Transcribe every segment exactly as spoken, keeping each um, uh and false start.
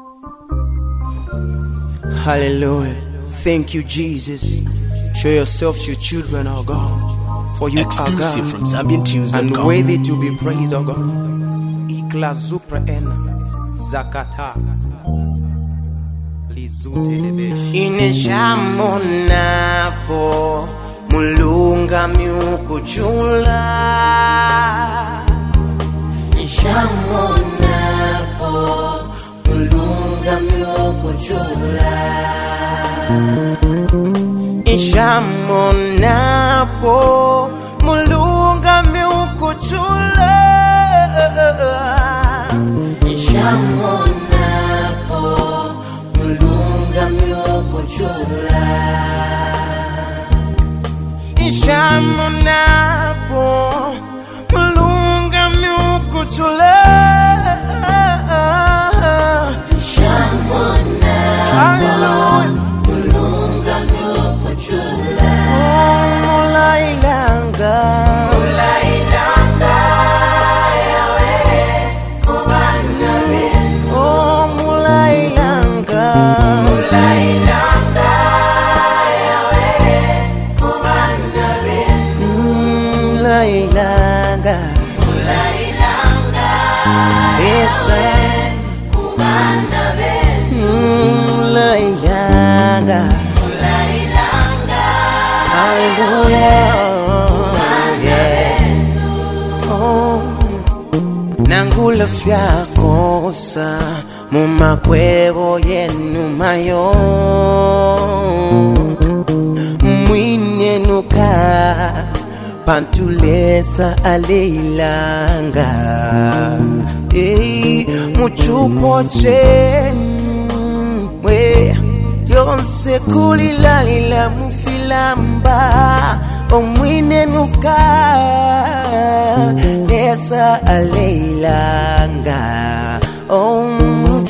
Hallelujah. Thank you, Jesus. Show yourself to your children, oh God. For you Exclusive are God from Zambian Tunes dot com. and worthy to be praised, oh God. Ikla zupra ena zakata lizute levesh. Ineshamonapo mulunga miukuchula. Ineshamonapo mulunga miukuchula. Ishamonapo mulunga miukuchula. Ishamonapo mulunga miukuchula. Ishamonapo mulunga miukuchula. Hallelujah. Mulunga miukuchula. Oh, mulailanga. Mulailanga yawe kubana benu. Oh, mulailanga. Mulailanga yawe kubana benu. Mulailanga. Mulailanga yawe kubana benu. Mulailanga. Mulailanga. Hallelujah. Yeah. Oh. Nangula vyakosa mumakwebo yenu mayo mwinenuka pantulesa aleilanga. Hey, muchupo chenu we yonse kulilalila mufilamba omwinenuka lesa aleilanga. Om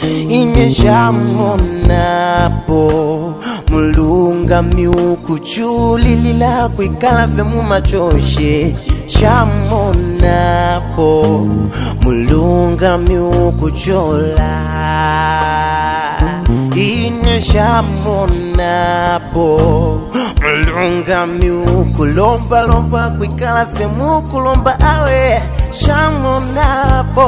ineshamonapo mulunga miukuchulilila kwikala vemu machoshe. Shamonapo mulunga miukuchola. Ineshamonapo mulunga miukulomba lomba kwikala vemu kulomba awe. Shamonapo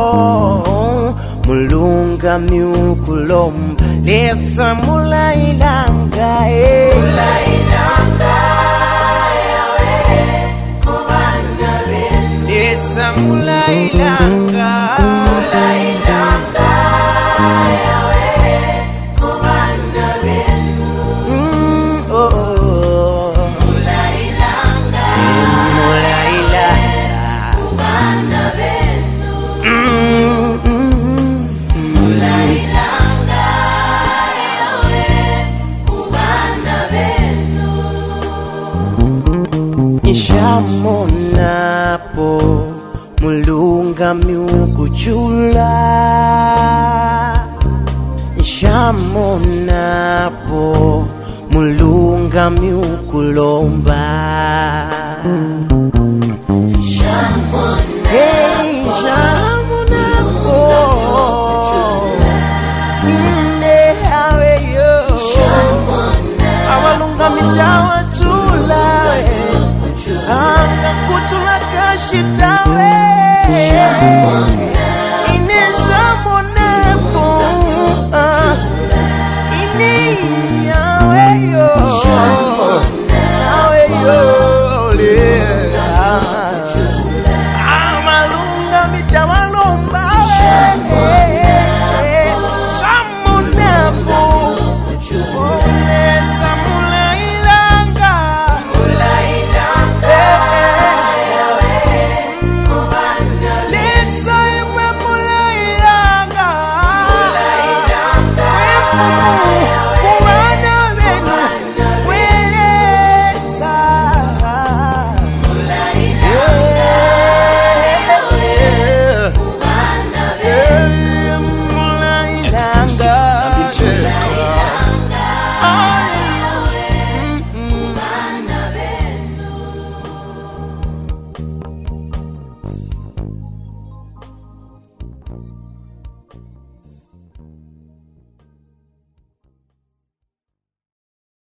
mulunga miukulomba lesa mulailanga. eh. Mulailanga yawe kubana benu. Lesa mulailanga. Mulailanga yawe kubana benu. Mm, oh, oh. Mulailanga. Mulailanga kubana benu. Mm, mm, mm. Mulailanga yawe kubana benu. Ishamonapo mulunga miukuchula. Ishamonapo mulunga miukulomba. Hey, Ishamonapo ine hawe yo. Awalunga mitawa chula. Anga kuchula kashitawe. Ineshamonapo ine yawe yo. Yawe yo. Amalunga mitawalomba. Shamonapo olesa mulailanga. Mulailanga yawe kubana. Lesa iwe mulailanga. Mulailanga yawe kubana benu. Welesa mulailanga yawe kubana benu. Mulailanga.